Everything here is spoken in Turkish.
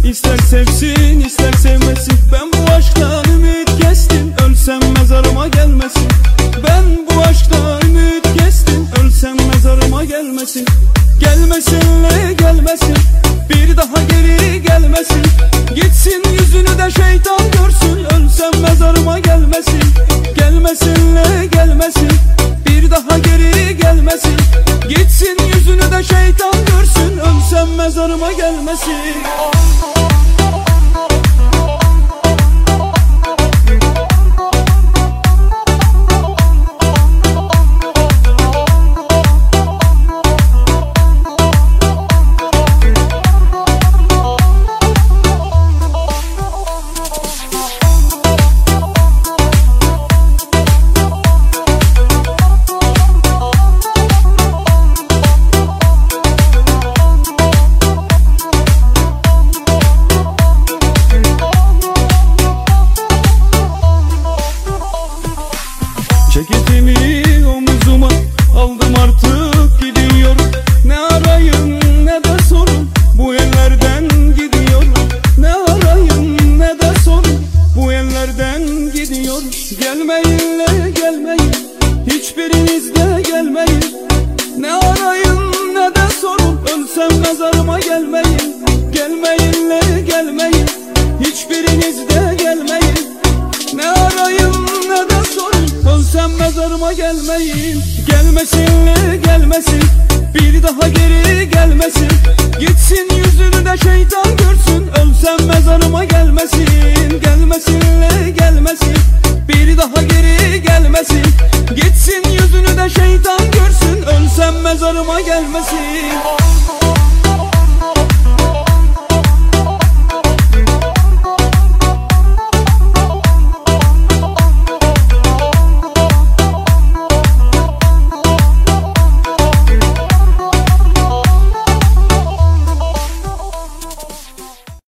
İster sevsin ister sevmesin, ben bu aşktan ümit kestim. Ölsem mezarıma gelmesin. Ben bu aşktan ümit kestim. Ölsem mezarıma gelmesin. Gelmesinle gelmesin, bir daha geri gelmesin. Gitsin yüzünü de şeytan görsün. Ölsem mezarıma gelmesin. Gelmesinle gelmesin, bir daha geri gelmesin. Gitsin yüzünü de şeytan görsün. Ölsem mezarıma gelmesin. Ceketimi omuzuma aldım, artık gidiyorum. Ne arayın ne de sorun, bu ellerden gidiyorum. Ne arayın ne de sorun, bu ellerden gidiyorum. Gelmeyinle gelmeyin, hiçbiriniz de gelmeyin. Ne arayın ne de sorun, ölsem mezarıma gelmeyin. Gelmeyinle gelmeyin, hiçbiriniz de gelmeyin. Ne arayın ne de sorun, ölsem mezarıma gelmeyin. Gelmesinle gelmesin, bir daha geri gelmesin. Gitsin yüzünü de şeytan görsün. Ölsem mezarıma gelmesin. Gelmesinle gelmesin, bir daha geri gelmesin. Gitsin yüzünü de şeytan görsün. Ölsem mezarıma gelmesin.